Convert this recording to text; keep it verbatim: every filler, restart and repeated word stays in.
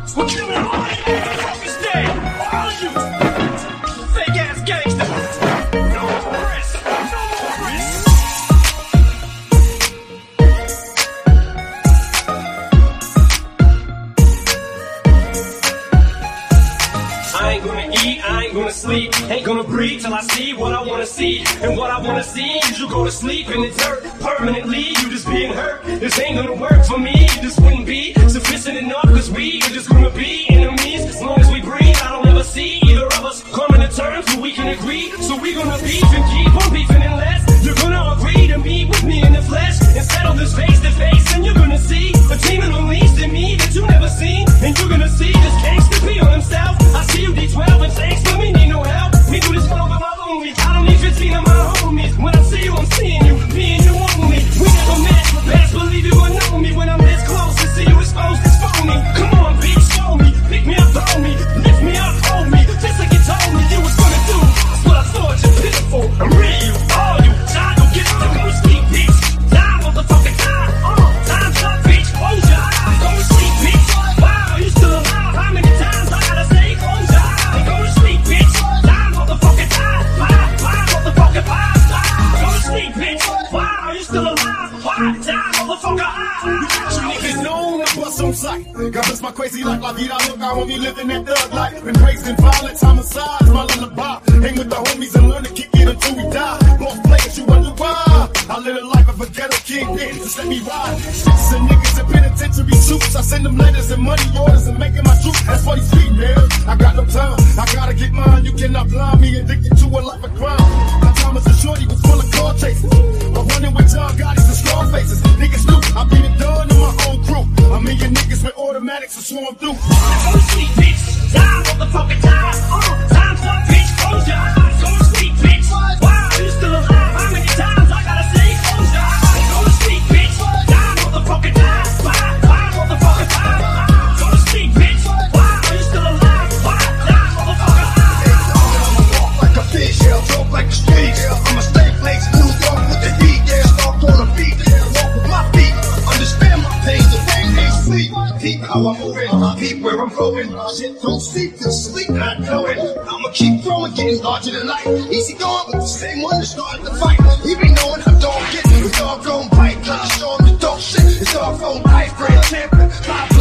We're killing all you focus day. All you fake ass gangsters. No more rest. No more rest. I ain't gonna eat, I ain't gonna sleep, ain't gonna breathe till I see what I wanna see. And what I wanna see is you go to sleep in the dirt permanently. You just being hurt. This ain't gonna work for me. This wouldn't be sufficient enough, cause we are just gonna be enemies. As long as we breathe, I don't ever see either of us coming to terms where we can agree. So we gonna beef and keep on beefing unless you're gonna agree to meet with me in the flesh and settle this face to face. And you're gonna see a demon unleashed in me that you never seen. And you're gonna see this gangster be on himself. I see you D twelve and thanks, but me need no help. Me do this one over my lonely. I don't need fifteen of my homies. When I see you, I'm seeing you. Me and you only. We never met, but best believe you will know me when I'm this close and see you exposed as phony. Come on, bitch, show me. Pick me up, throw me. Lift me up, hold me. Just like you told me you was gonna do. That's what I thought, you're pitiful. I'm real, you, all you. Time don't get to go to sleep, bitch. Time, motherfucking time. Uh, time's up, bitch. Close your eyes. Go to sleep, bitch. Wow, you still alive. How many times I gotta say, close your eyes. Go to sleep, bitch. Time, motherfucking time. Bye, bye, motherfucking bye, bye. Go to sleep, bitch. Wow, you still alive. Why? Time, motherfucker, I. Niggas known to bust on sight. God bless my crazy life, la vida loca, homie, living that thug life. Been raised in violence, homicides, my lullaby. Hang with the homies and learn to kick it until we die. Both players, you wonder why. I live a life of a ghetto kingpin, just let me ride. Shits and niggas in penitentiary suits. I send them letters and money orders and making my truth. That's for these females. I got no time, I gotta get mine. You cannot blind me, addicted to a life of crime. My time as a shorty was full of car chases. I'm running with John Gotti's and scar faces. Niggas knew I beat it done in my own crew. A million niggas with automatics to swarm through. Go to sleep, bitch. Time, motherfucking time. Uh, time's up, bitch. Close your eyes. Go to sleep, bitch. Wow, you still alive. How many times I gotta say, close your eyes. Go to sleep, bitch. Time, motherfucking time. Bye, bye, motherfucking time. Go to sleep, bitch. Wow, you still alive. Bye, time, motherfucker. I'ma walk like a fish, yeah, talk like a street. I'ma stay place, New York with the heat, yeah. Stalk on the beat, walk with my feet. Understand my pain, the pain ain't sleep. Peep how I'm moving, peep where I'm going. Shit, don't sleep, just sleep, not knowing. I'ma keep growing, getting larger than life. Easy going with the same one that started the fight. He be knowing how dog getting, with dog gon' bite. Like show him the dog shit, it's all phone, high brand champion.